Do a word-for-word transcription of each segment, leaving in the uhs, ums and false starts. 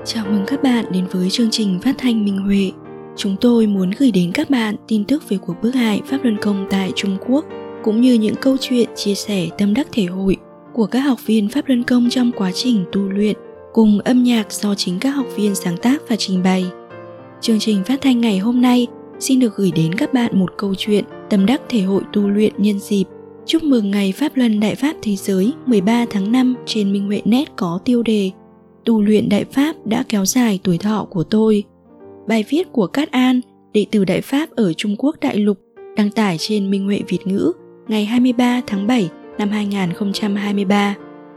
Chào mừng các bạn đến với chương trình phát thanh Minh Huệ. Chúng tôi muốn gửi đến các bạn tin tức về cuộc bức hại Pháp Luân Công tại Trung Quốc, cũng như những câu chuyện chia sẻ tâm đắc thể hội của các học viên Pháp Luân Công trong quá trình tu luyện, cùng âm nhạc do chính các học viên sáng tác và trình bày. Chương trình phát thanh ngày hôm nay xin được gửi đến các bạn một câu chuyện tâm đắc thể hội tu luyện nhân dịp chúc mừng ngày Pháp Luân Đại Pháp Thế Giới mười ba tháng năm trên Minh Huệ Net có tiêu đề Tu luyện Đại Pháp đã kéo dài tuổi thọ của tôi. Bài viết của Cát An, đệ tử Đại Pháp ở Trung Quốc đại lục, đăng tải trên Minh Huệ Việt ngữ ngày hai mươi ba tháng bảy năm hai nghìn không trăm hai mươi ba.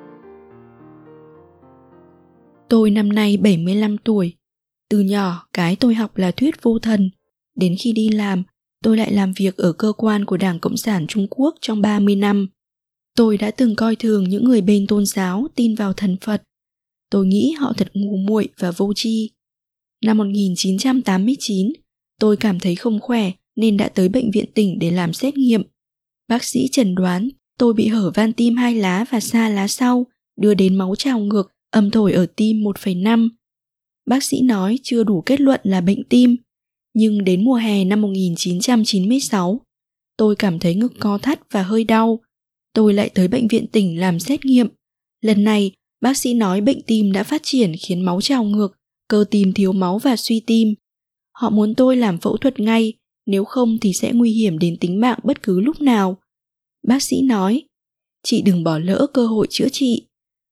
Tôi năm nay bảy mươi lăm tuổi. Từ nhỏ, cái tôi học là thuyết vô thần. Đến khi đi làm, tôi lại làm việc ở cơ quan của Đảng Cộng sản Trung Quốc trong ba mươi năm. Tôi đã từng coi thường những người bên tôn giáo tin vào thần Phật. Tôi nghĩ họ thật ngu muội và vô tri. Năm một nghìn chín trăm tám mươi chín, tôi cảm thấy không khỏe nên đã tới bệnh viện tỉnh để làm xét nghiệm. Bác sĩ chẩn đoán tôi bị hở van tim hai lá và xa lá sau, đưa đến máu trào ngược, âm thổi ở tim một phẩy năm. Bác sĩ nói chưa đủ kết luận là bệnh tim. Nhưng đến mùa hè năm một nghìn chín trăm chín mươi sáu, tôi cảm thấy ngực co thắt và hơi đau. Tôi lại tới bệnh viện tỉnh làm xét nghiệm. Lần này, bác sĩ nói bệnh tim đã phát triển khiến máu trào ngược, cơ tim thiếu máu và suy tim. Họ muốn tôi làm phẫu thuật ngay, nếu không thì sẽ nguy hiểm đến tính mạng bất cứ lúc nào. Bác sĩ nói, chị đừng bỏ lỡ cơ hội chữa trị.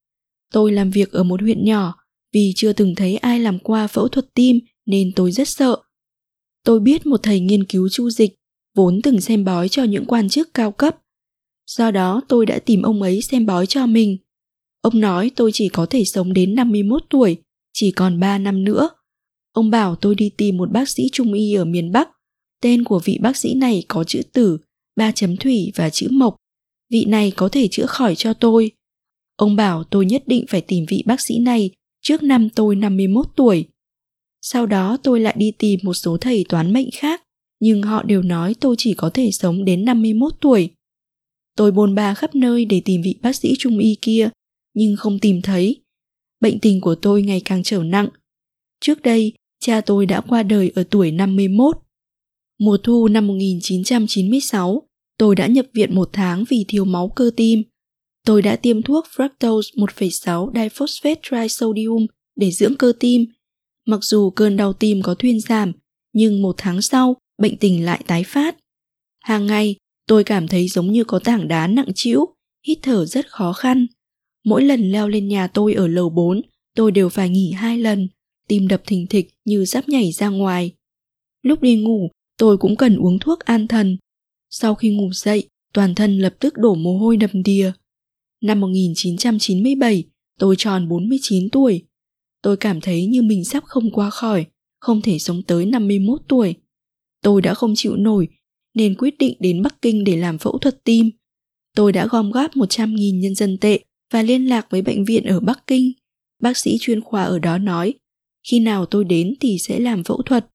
Tôi làm việc ở một huyện nhỏ, vì chưa từng thấy ai làm qua phẫu thuật tim nên tôi rất sợ. Tôi biết một thầy nghiên cứu chu dịch, vốn từng xem bói cho những quan chức cao cấp. Do đó tôi đã tìm ông ấy xem bói cho mình. Ông nói tôi chỉ có thể sống đến năm mươi mốt tuổi, chỉ còn ba năm nữa. Ông bảo tôi đi tìm một bác sĩ trung y ở miền Bắc. Tên của vị bác sĩ này có chữ Tử, ba chấm thủy và chữ Mộc. Vị này có thể chữa khỏi cho tôi. Ông bảo tôi nhất định phải tìm vị bác sĩ này trước năm tôi năm mươi mốt tuổi. Sau đó tôi lại đi tìm một số thầy toán mệnh khác, nhưng họ đều nói tôi chỉ có thể sống đến năm mươi mốt tuổi. Tôi bôn ba khắp nơi để tìm vị bác sĩ trung y kia, nhưng không tìm thấy. Bệnh tình của tôi ngày càng trở nặng. Trước đây, cha tôi đã qua đời ở tuổi năm mươi mốt. Mùa thu năm một nghìn chín trăm chín mươi sáu, tôi đã nhập viện một tháng vì thiếu máu cơ tim. Tôi đã tiêm thuốc fructose một phẩy sáu diphosphate trisodium để dưỡng cơ tim. Mặc dù cơn đau tim có thuyên giảm, nhưng một tháng sau, bệnh tình lại tái phát. Hàng ngày, tôi cảm thấy giống như có tảng đá nặng trĩu, hít thở rất khó khăn. Mỗi lần leo lên nhà tôi ở lầu bốn, tôi đều phải nghỉ hai lần, tim đập thình thịch như sắp nhảy ra ngoài. Lúc đi ngủ, tôi cũng cần uống thuốc an thần. Sau khi ngủ dậy, toàn thân lập tức đổ mồ hôi đầm đìa. Năm một nghìn chín trăm chín mươi bảy, tôi tròn bốn mươi chín tuổi. Tôi cảm thấy như mình sắp không qua khỏi, không thể sống tới năm mươi mốt tuổi. Tôi đã không chịu nổi, nên quyết định đến Bắc Kinh để làm phẫu thuật tim. Tôi đã gom góp một trăm nghìn nhân dân tệ và liên lạc với bệnh viện ở Bắc Kinh. Bác sĩ chuyên khoa ở đó nói, khi nào tôi đến thì sẽ làm phẫu thuật.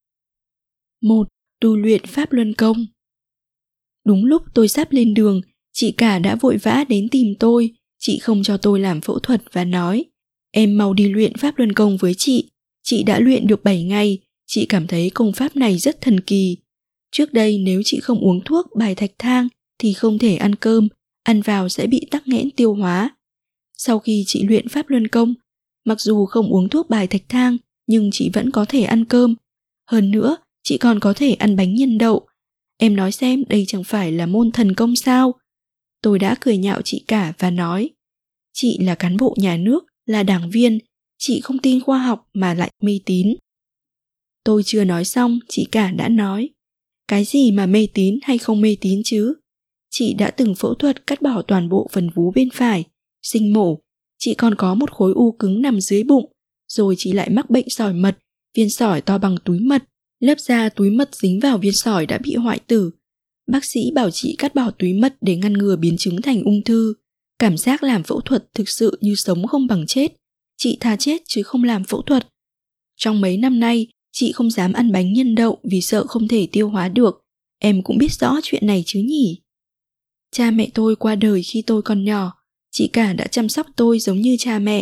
một. Tu luyện Pháp Luân Công. Đúng lúc tôi sắp lên đường, chị cả đã vội vã đến tìm tôi. Chị không cho tôi làm phẫu thuật và nói, em mau đi luyện Pháp Luân Công với chị. Chị đã luyện được bảy ngày, chị cảm thấy công pháp này rất thần kỳ. Trước đây nếu chị không uống thuốc bài thạch thang thì không thể ăn cơm, ăn vào sẽ bị tắc nghẽn tiêu hóa. Sau khi chị luyện Pháp Luân Công, mặc dù không uống thuốc bài thạch thang nhưng chị vẫn có thể ăn cơm. Hơn nữa, chị còn có thể ăn bánh nhân đậu. Em nói xem đây chẳng phải là môn thần công sao? Tôi đã cười nhạo chị cả và nói, chị là cán bộ nhà nước, là đảng viên, chị không tin khoa học mà lại mê tín. Tôi chưa nói xong, chị cả đã nói, cái gì mà mê tín hay không mê tín chứ? Chị đã từng phẫu thuật cắt bỏ toàn bộ phần vú bên phải, sinh mổ, chị còn có một khối u cứng nằm dưới bụng, rồi chị lại mắc bệnh sỏi mật, viên sỏi to bằng túi mật, lớp da túi mật dính vào viên sỏi đã bị hoại tử. Bác sĩ bảo chị cắt bỏ túi mật để ngăn ngừa biến chứng thành ung thư. Cảm giác làm phẫu thuật thực sự như sống không bằng chết. Chị thà chết chứ không làm phẫu thuật. Trong mấy năm nay, chị không dám ăn bánh nhân đậu vì sợ không thể tiêu hóa được. Em cũng biết rõ chuyện này chứ nhỉ? Cha mẹ tôi qua đời khi tôi còn nhỏ. Chị cả đã chăm sóc tôi giống như cha mẹ.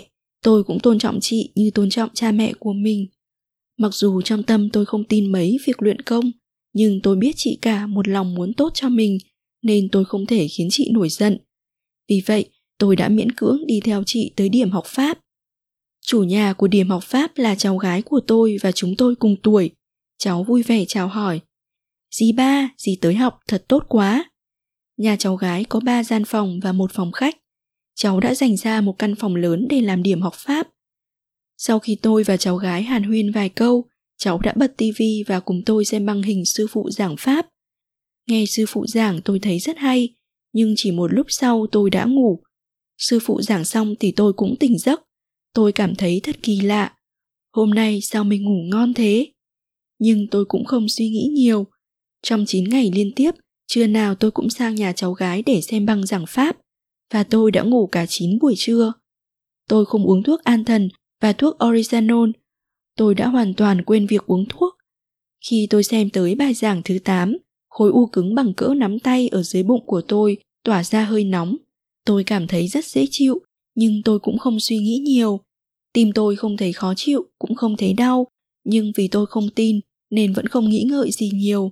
Tôi cũng tôn trọng chị như tôn trọng cha mẹ của mình. Mặc dù trong tâm tôi không tin mấy việc luyện công, nhưng tôi biết chị cả một lòng muốn tốt cho mình, nên tôi không thể khiến chị nổi giận. Vì vậy, tôi đã miễn cưỡng đi theo chị tới điểm học Pháp. Chủ nhà của điểm học Pháp là cháu gái của tôi và chúng tôi cùng tuổi. Cháu vui vẻ chào hỏi. Dì ba, dì tới học thật tốt quá. Nhà cháu gái có ba gian phòng và một phòng khách. Cháu đã dành ra một căn phòng lớn để làm điểm học Pháp. Sau khi tôi và cháu gái hàn huyên vài câu, cháu đã bật tivi và cùng tôi xem băng hình sư phụ giảng Pháp. Nghe sư phụ giảng tôi thấy rất hay, nhưng chỉ một lúc sau tôi đã ngủ. Sư phụ giảng xong thì tôi cũng tỉnh giấc. Tôi cảm thấy thật kỳ lạ. Hôm nay sao mình ngủ ngon thế? Nhưng tôi cũng không suy nghĩ nhiều. Trong chín ngày liên tiếp, trưa nào tôi cũng sang nhà cháu gái để xem băng giảng Pháp, và tôi đã ngủ cả chín buổi trưa. Tôi không uống thuốc an thần và thuốc Oreganol. Tôi đã hoàn toàn quên việc uống thuốc. Khi tôi xem tới bài giảng thứ tám, khối u cứng bằng cỡ nắm tay ở dưới bụng của tôi tỏa ra hơi nóng. Tôi cảm thấy rất dễ chịu, nhưng tôi cũng không suy nghĩ nhiều. Tim tôi không thấy khó chịu, cũng không thấy đau, nhưng vì tôi không tin nên vẫn không nghĩ ngợi gì nhiều.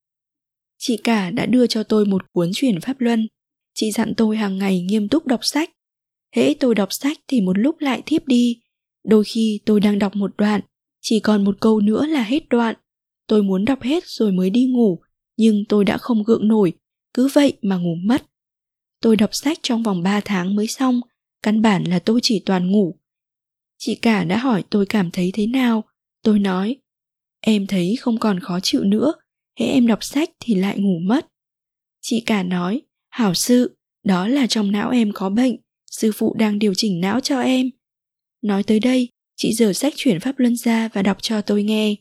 Chị cả đã đưa cho tôi một cuốn Chuyển Pháp Luân. Chị dặn tôi hàng ngày nghiêm túc đọc sách. Hễ tôi đọc sách thì một lúc lại thiếp đi. Đôi khi tôi đang đọc một đoạn, chỉ còn một câu nữa là hết đoạn. Tôi muốn đọc hết rồi mới đi ngủ, nhưng tôi đã không gượng nổi, cứ vậy mà ngủ mất. Tôi đọc sách trong vòng ba tháng mới xong, căn bản là tôi chỉ toàn ngủ. Chị cả đã hỏi tôi cảm thấy thế nào. Tôi nói, em thấy không còn khó chịu nữa, hễ em đọc sách thì lại ngủ mất. Chị cả nói, hảo sự, đó là trong não em có bệnh, sư phụ đang điều chỉnh não cho em. Nói tới đây, chị giở sách Chuyển Pháp Luân ra và đọc cho tôi nghe.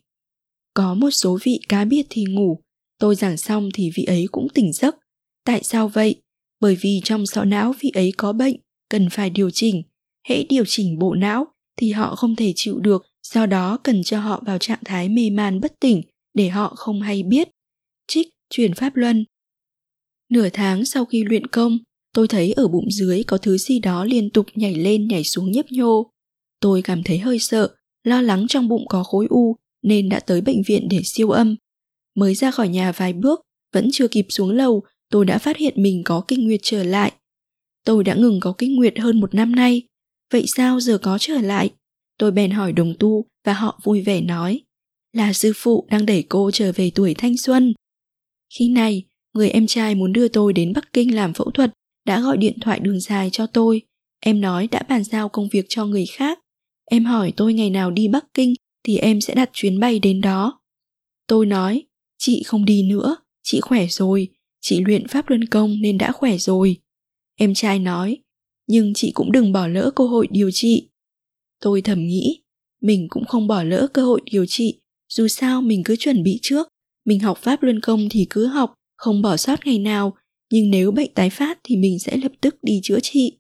Có một số vị cá biệt thì ngủ, tôi giảng xong thì vị ấy cũng tỉnh giấc. Tại sao vậy? Bởi vì trong sọ não vị ấy có bệnh, cần phải điều chỉnh. Hễ điều chỉnh bộ não thì họ không thể chịu được, do đó cần cho họ vào trạng thái mê man bất tỉnh để họ không hay biết. Trích Chuyển Pháp Luân. Nửa tháng sau khi luyện công, tôi thấy ở bụng dưới có thứ gì đó liên tục nhảy lên nhảy xuống nhấp nhô. Tôi cảm thấy hơi sợ, lo lắng trong bụng có khối u nên đã tới bệnh viện để siêu âm. Mới ra khỏi nhà vài bước, vẫn chưa kịp xuống lầu, tôi đã phát hiện mình có kinh nguyệt trở lại. Tôi đã ngừng có kinh nguyệt hơn một năm nay. Vậy sao giờ có trở lại? Tôi bèn hỏi đồng tu và họ vui vẻ nói là sư phụ đang đẩy cô trở về tuổi thanh xuân. Khi này, người em trai muốn đưa tôi đến Bắc Kinh làm phẫu thuật đã gọi điện thoại đường dài cho tôi. Em nói đã bàn giao công việc cho người khác. Em hỏi tôi ngày nào đi Bắc Kinh thì em sẽ đặt chuyến bay đến đó. Tôi nói, chị không đi nữa, chị khỏe rồi, chị luyện Pháp Luân Công nên đã khỏe rồi. Em trai nói, nhưng chị cũng đừng bỏ lỡ cơ hội điều trị. Tôi thầm nghĩ, mình cũng không bỏ lỡ cơ hội điều trị, dù sao mình cứ chuẩn bị trước, mình học Pháp Luân Công thì cứ học, không bỏ sót ngày nào, nhưng nếu bệnh tái phát thì mình sẽ lập tức đi chữa trị.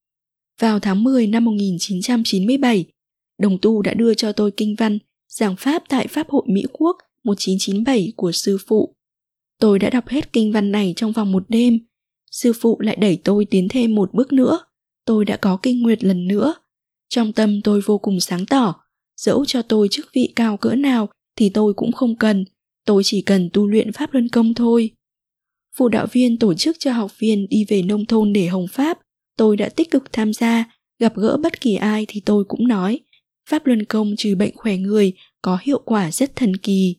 Vào tháng mười năm một nghìn chín trăm chín mươi bảy, đồng tu đã đưa cho tôi kinh văn giảng Pháp tại Pháp hội Mỹ Quốc một nghìn chín trăm chín mươi bảy của sư phụ. Tôi đã đọc hết kinh văn này trong vòng một đêm. Sư phụ lại đẩy tôi tiến thêm một bước nữa. Tôi đã có kinh nguyệt lần nữa. Trong tâm tôi vô cùng sáng tỏ, dẫu cho tôi chức vị cao cỡ nào thì tôi cũng không cần, tôi chỉ cần tu luyện Pháp Luân Công thôi. Phụ đạo viên tổ chức cho học viên đi về nông thôn để hồng Pháp, tôi đã tích cực tham gia, gặp gỡ bất kỳ ai thì tôi cũng nói, Pháp Luân Công trừ bệnh khỏe người, có hiệu quả rất thần kỳ.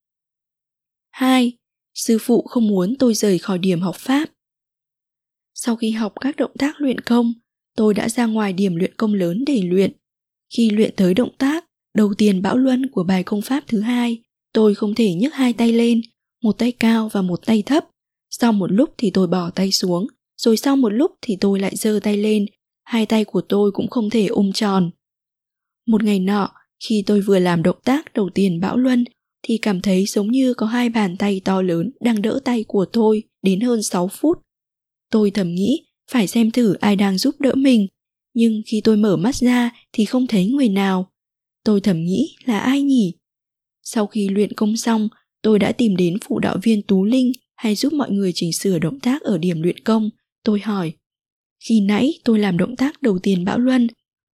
hai. Sư phụ không muốn tôi rời khỏi điểm học Pháp. Sau khi học các động tác luyện công, tôi đã ra ngoài điểm luyện công lớn để luyện. Khi luyện tới động tác, đầu tiền Bão Luân của bài công pháp thứ hai, tôi không thể nhấc hai tay lên, một tay cao và một tay thấp. Sau một lúc thì tôi bỏ tay xuống, rồi sau một lúc thì tôi lại giơ tay lên, hai tay của tôi cũng không thể ôm tròn. Một ngày nọ, khi tôi vừa làm động tác đầu tiền Bão Luân, thì cảm thấy giống như có hai bàn tay to lớn đang đỡ tay của tôi đến hơn sáu phút. Tôi thầm nghĩ phải xem thử ai đang giúp đỡ mình, nhưng khi tôi mở mắt ra thì không thấy người nào. Tôi thầm nghĩ là ai nhỉ? Sau khi luyện công xong, tôi đã tìm đến phụ đạo viên Tú Linh hay giúp mọi người chỉnh sửa động tác ở điểm luyện công. Tôi hỏi, khi nãy tôi làm động tác đầu tiền Bão Luân,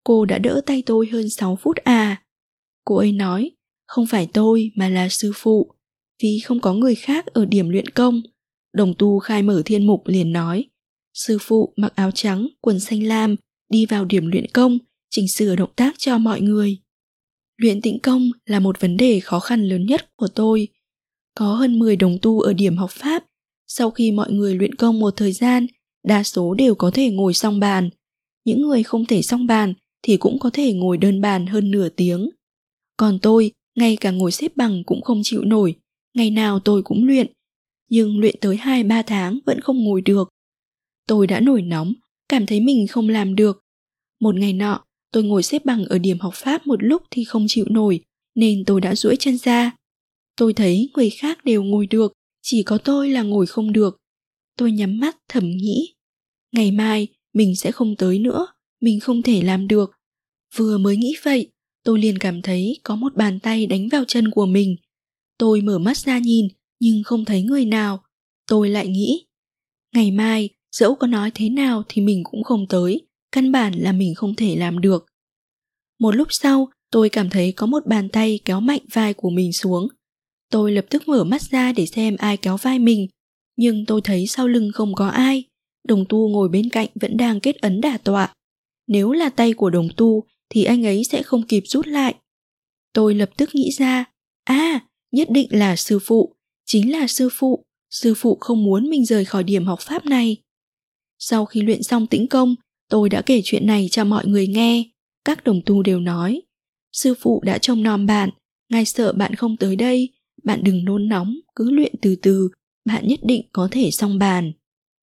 cô đã đỡ tay tôi hơn sáu phút à? Cô ấy nói, không phải tôi mà là sư phụ, vì không có người khác ở điểm luyện công. Đồng tu khai mở thiên mục liền nói, sư phụ mặc áo trắng, quần xanh lam, đi vào điểm luyện công, chỉnh sửa động tác cho mọi người. Luyện tĩnh công là một vấn đề khó khăn lớn nhất của tôi. Có hơn mười đồng tu ở điểm học pháp. Sau khi mọi người luyện công một thời gian, đa số đều có thể ngồi song bàn. Những người không thể song bàn thì cũng có thể ngồi đơn bàn hơn nửa tiếng. Còn tôi, ngay cả ngồi xếp bằng cũng không chịu nổi. Ngày nào tôi cũng luyện, nhưng luyện tới hai ba tháng vẫn không ngồi được. Tôi đã nổi nóng, cảm thấy mình không làm được. Một ngày nọ, tôi ngồi xếp bằng ở điểm học pháp một lúc thì không chịu nổi, nên tôi đã duỗi chân ra. Tôi thấy người khác đều ngồi được, chỉ có tôi là ngồi không được. Tôi nhắm mắt thầm nghĩ, ngày mai mình sẽ không tới nữa, mình không thể làm được. Vừa mới nghĩ vậy, tôi liền cảm thấy có một bàn tay đánh vào chân của mình. Tôi mở mắt ra nhìn, nhưng không thấy người nào. Tôi lại nghĩ, ngày mai dẫu có nói thế nào thì mình cũng không tới, căn bản là mình không thể làm được. Một lúc sau, tôi cảm thấy có một bàn tay kéo mạnh vai của mình xuống. Tôi lập tức mở mắt ra để xem ai kéo vai mình, nhưng tôi thấy sau lưng không có ai. Đồng tu ngồi bên cạnh vẫn đang kết ấn đả tọa. Nếu là tay của đồng tu thì anh ấy sẽ không kịp rút lại. Tôi lập tức nghĩ ra, à, nhất định là sư phụ, chính là sư phụ, sư phụ không muốn mình rời khỏi điểm học pháp này. Sau khi luyện xong tĩnh công, tôi đã kể chuyện này cho mọi người nghe. Các đồng tu đều nói, sư phụ đã trông nom bạn, ngài sợ bạn không tới đây, bạn đừng nôn nóng, cứ luyện từ từ, bạn nhất định có thể xong bàn.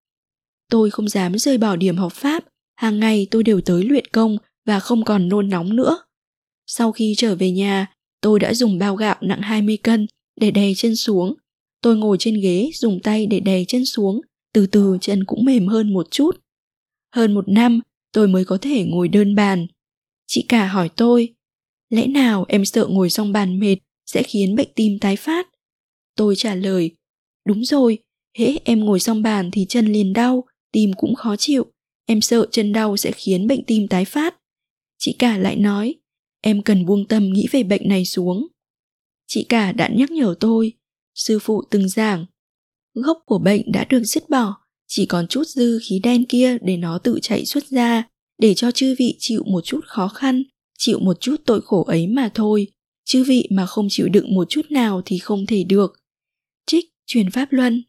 Tôi không dám rời bỏ điểm học pháp, hàng ngày tôi đều tới luyện công và không còn nôn nóng nữa. Sau khi trở về nhà, tôi đã dùng bao gạo nặng hai mươi cân để đè chân xuống. Tôi ngồi trên ghế dùng tay để đè chân xuống, từ từ chân cũng mềm hơn một chút. Hơn một năm, tôi mới có thể ngồi đơn bàn. Chị cả hỏi tôi, lẽ nào em sợ ngồi song bàn mệt sẽ khiến bệnh tim tái phát? Tôi trả lời, đúng rồi, hễ em ngồi song bàn thì chân liền đau, tim cũng khó chịu, em sợ chân đau sẽ khiến bệnh tim tái phát. Chị cả lại nói, em cần buông tâm nghĩ về bệnh này xuống. Chị cả đã nhắc nhở tôi, sư phụ từng giảng, gốc của bệnh đã được dứt bỏ, chỉ còn chút dư khí đen kia để nó tự chạy xuất ra, để cho chư vị chịu một chút khó khăn, chịu một chút tội khổ ấy mà thôi. Chư vị mà không chịu đựng một chút nào thì không thể được. Trích truyền pháp luân.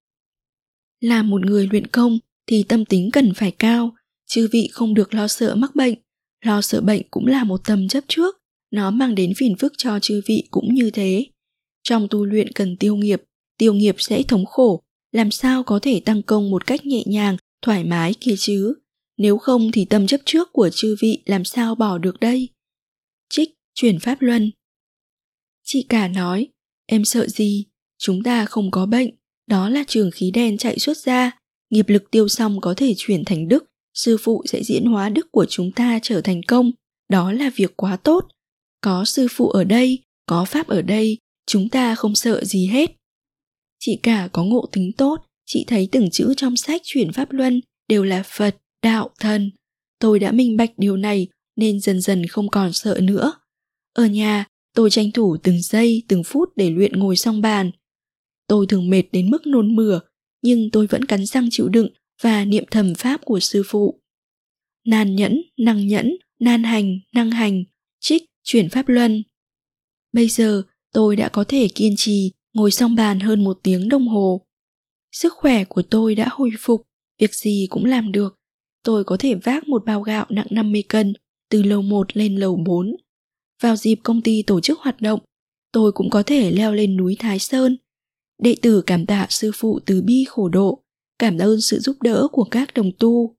Là một người luyện công thì tâm tính cần phải cao, chư vị không được lo sợ mắc bệnh. Lo sợ bệnh cũng là một tầm chấp trước, nó mang đến phiền phức cho chư vị cũng như thế. Trong tu luyện cần tiêu nghiệp, tiêu nghiệp sẽ thống khổ, làm sao có thể tăng công một cách nhẹ nhàng, thoải mái kia chứ? Nếu không thì tâm chấp trước của chư vị làm sao bỏ được đây? Trích truyền pháp luân. Chị cả nói, em sợ gì? Chúng ta không có bệnh, đó là trường khí đen chạy xuất ra, nghiệp lực tiêu xong có thể chuyển thành đức, sư phụ sẽ diễn hóa đức của chúng ta trở thành công, đó là việc quá tốt. Có sư phụ ở đây, có pháp ở đây, chúng ta không sợ gì hết. Chị cả có ngộ tính tốt, chị thấy từng chữ trong sách chuyển pháp luân đều là Phật, đạo, thần. Tôi đã minh bạch điều này nên dần dần không còn sợ nữa. Ở nhà, tôi tranh thủ từng giây, từng phút để luyện ngồi song bàn. Tôi thường mệt đến mức nôn mửa, nhưng tôi vẫn cắn răng chịu đựng và niệm thầm pháp của sư phụ. Nan nhẫn, năng nhẫn, nan hành, năng hành, trích, chuyển pháp luân. Bây giờ, tôi đã có thể kiên trì ngồi song bàn hơn một tiếng đồng hồ. Sức khỏe của tôi đã hồi phục, việc gì cũng làm được. Tôi có thể vác một bao gạo nặng năm mươi cân từ lầu một lên lầu bốn. Vào dịp công ty tổ chức hoạt động, tôi cũng có thể leo lên núi Thái Sơn. Đệ tử cảm tạ sư phụ từ bi khổ độ, cảm ơn sự giúp đỡ của các đồng tu.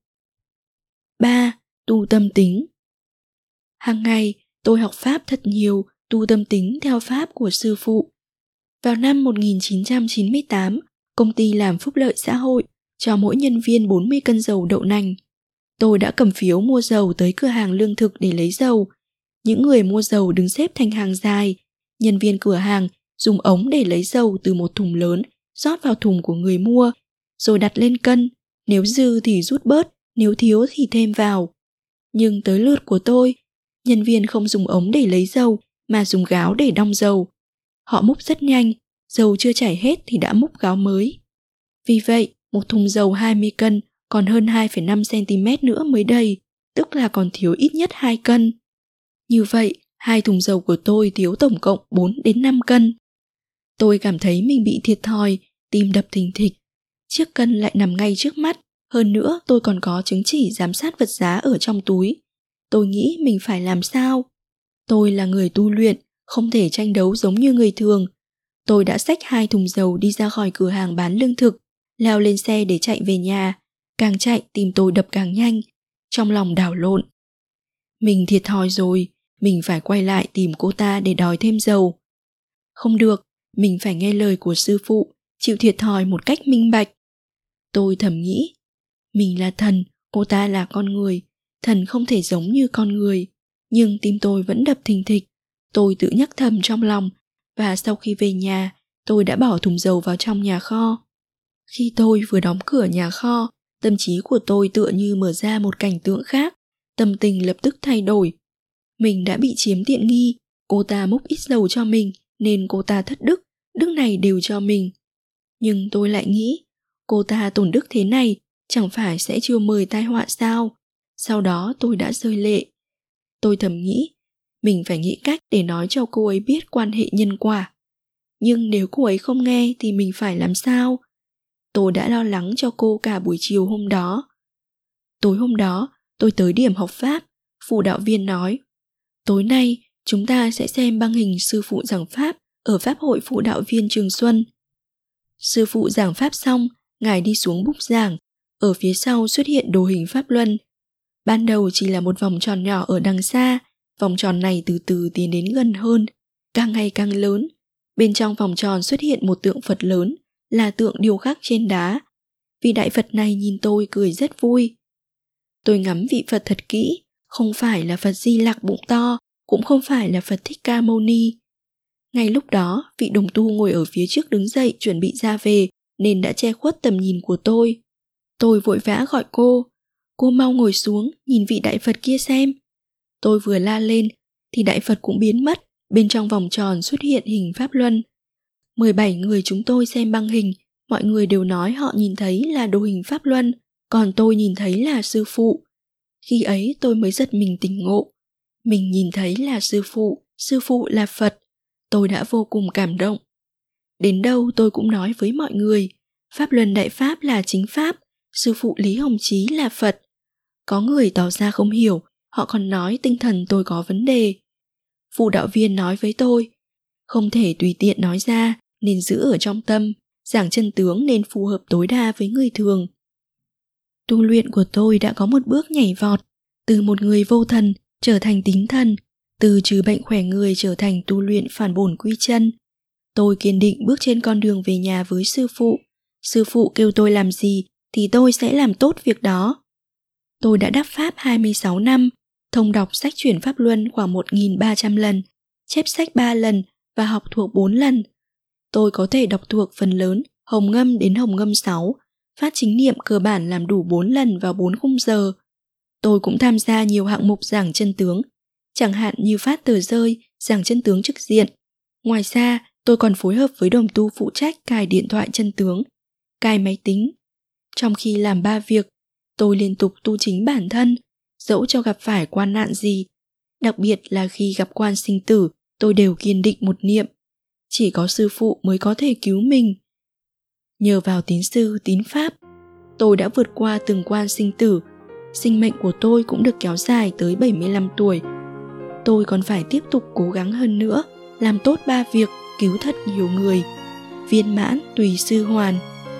ba. Tu tâm tính. Hàng ngày, tôi học pháp thật nhiều, tu tâm tính theo pháp của sư phụ. Vào năm một nghìn chín trăm chín mươi tám, công ty làm phúc lợi xã hội cho mỗi nhân viên bốn mươi cân dầu đậu nành. Tôi đã cầm phiếu mua dầu tới cửa hàng lương thực để lấy dầu. Những người mua dầu đứng xếp thành hàng dài. Nhân viên cửa hàng dùng ống để lấy dầu từ một thùng lớn, rót vào thùng của người mua, rồi đặt lên cân. Nếu dư thì rút bớt, nếu thiếu thì thêm vào. Nhưng tới lượt của tôi, nhân viên không dùng ống để lấy dầu mà dùng gáo để đong dầu. Họ múc rất nhanh, dầu chưa chảy hết thì đã múc gáo mới. Vì vậy, một thùng dầu hai mươi cân còn hơn hai phẩy năm xăng-ti-mét nữa mới đầy, tức là còn thiếu ít nhất hai cân. Như vậy, hai thùng dầu của tôi thiếu tổng cộng bốn đến năm cân. Tôi cảm thấy mình bị thiệt thòi, tim đập thình thịch. Chiếc cân lại nằm ngay trước mắt, hơn nữa tôi còn có chứng chỉ giám sát vật giá ở trong túi. Tôi nghĩ mình phải làm sao? Tôi là người tu luyện, không thể tranh đấu giống như người thường. Tôi đã xách hai thùng dầu đi ra khỏi cửa hàng bán lương thực, leo lên xe để chạy về nhà. Càng chạy tim tôi đập càng nhanh, trong lòng đảo lộn. Mình thiệt thòi rồi, mình phải quay lại tìm cô ta để đòi thêm dầu. Không được, mình phải nghe lời của sư phụ, chịu thiệt thòi một cách minh bạch. Tôi thầm nghĩ, mình là thần, cô ta là con người, thần không thể giống như con người. Nhưng tim tôi vẫn đập thình thịch, tôi tự nhắc thầm trong lòng, và sau khi về nhà, tôi đã bỏ thùng dầu vào trong nhà kho. Khi tôi vừa đóng cửa nhà kho, tâm trí của tôi tựa như mở ra một cảnh tượng khác, tâm tình lập tức thay đổi. Mình đã bị chiếm tiện nghi, cô ta múc ít dầu cho mình, nên cô ta thất đức, đức này đều cho mình. Nhưng tôi lại nghĩ, cô ta tổn đức thế này, chẳng phải sẽ chưa mời tai họa sao? Sau đó tôi đã rơi lệ. Tôi thầm nghĩ, mình phải nghĩ cách để nói cho cô ấy biết quan hệ nhân quả. Nhưng nếu cô ấy không nghe thì mình phải làm sao? Tôi đã lo lắng cho cô cả buổi chiều hôm đó. Tối hôm đó, tôi tới điểm học Pháp, phụ đạo viên nói, tối nay chúng ta sẽ xem băng hình sư phụ giảng Pháp ở Pháp hội phụ đạo viên Trường Xuân. Sư phụ giảng Pháp xong, ngài đi xuống bục giảng, ở phía sau xuất hiện đồ hình Pháp Luân. Ban đầu chỉ là một vòng tròn nhỏ ở đằng xa, vòng tròn này từ từ tiến đến gần hơn, càng ngày càng lớn. Bên trong vòng tròn xuất hiện một tượng Phật lớn, là tượng điêu khắc trên đá. Vị đại Phật này nhìn tôi cười rất vui. Tôi ngắm vị Phật thật kỹ, không phải là Phật Di Lặc bụng to, cũng không phải là Phật Thích Ca Mâu Ni. Ngay lúc đó, vị đồng tu ngồi ở phía trước đứng dậy chuẩn bị ra về, nên đã che khuất tầm nhìn của tôi. Tôi vội vã gọi cô, cô mau ngồi xuống, nhìn vị đại Phật kia xem. Tôi vừa la lên, thì đại Phật cũng biến mất, bên trong vòng tròn xuất hiện hình Pháp Luân. mười bảy người chúng tôi xem băng hình, mọi người đều nói họ nhìn thấy là đồ hình Pháp Luân, còn tôi nhìn thấy là sư phụ. Khi ấy tôi mới giật mình tỉnh ngộ. Mình nhìn thấy là sư phụ, sư phụ là Phật. Tôi đã vô cùng cảm động. Đến đâu tôi cũng nói với mọi người, Pháp Luân Đại Pháp là chính Pháp, sư phụ Lý Hồng Chí là Phật. Có người tỏ ra không hiểu, họ còn nói tinh thần tôi có vấn đề. Phụ đạo viên nói với tôi, không thể tùy tiện nói ra, nên giữ ở trong tâm, giảng chân tướng nên phù hợp tối đa với người thường. Tu luyện của tôi đã có một bước nhảy vọt, từ một người vô thần trở thành tín thần, từ trừ bệnh khỏe người trở thành tu luyện phản bổn quy chân. Tôi kiên định bước trên con đường về nhà với sư phụ. Sư phụ kêu tôi làm gì thì tôi sẽ làm tốt việc đó. Tôi đã đắp Pháp hai mươi sáu năm, thông đọc sách chuyển Pháp Luân khoảng một nghìn ba trăm lần, chép sách ba lần và học thuộc bốn lần. Tôi có thể đọc thuộc phần lớn, hồng ngâm đến hồng ngâm sáu, phát chính niệm cơ bản làm đủ bốn lần vào bốn khung giờ. Tôi cũng tham gia nhiều hạng mục giảng chân tướng, chẳng hạn như phát tờ rơi, giảng chân tướng trực diện. Ngoài ra, tôi còn phối hợp với đồng tu phụ trách cài điện thoại chân tướng, cài máy tính. Trong khi làm ba việc, tôi liên tục tu chính bản thân, dẫu cho gặp phải quan nạn gì. Đặc biệt là khi gặp quan sinh tử, tôi đều kiên định một niệm. Chỉ có sư phụ mới có thể cứu mình. Nhờ vào tín sư tín pháp, tôi đã vượt qua từng quan sinh tử. Sinh mệnh của tôi cũng được kéo dài tới bảy mươi lăm tuổi. Tôi còn phải tiếp tục cố gắng hơn nữa, làm tốt ba việc, cứu thật nhiều người. Viên mãn tùy sư hoàn.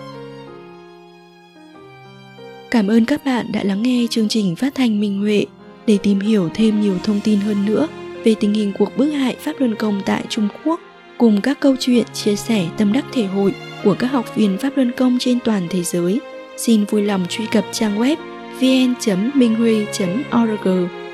Cảm ơn các bạn đã lắng nghe chương trình phát thanh Minh Huệ. Để tìm hiểu thêm nhiều thông tin hơn nữa về tình hình cuộc bức hại Pháp Luân Công tại Trung Quốc, cùng các câu chuyện chia sẻ tâm đắc thể hội của các học viên Pháp Luân Công trên toàn thế giới, xin vui lòng truy cập trang web vê en chấm minh huê chấm org.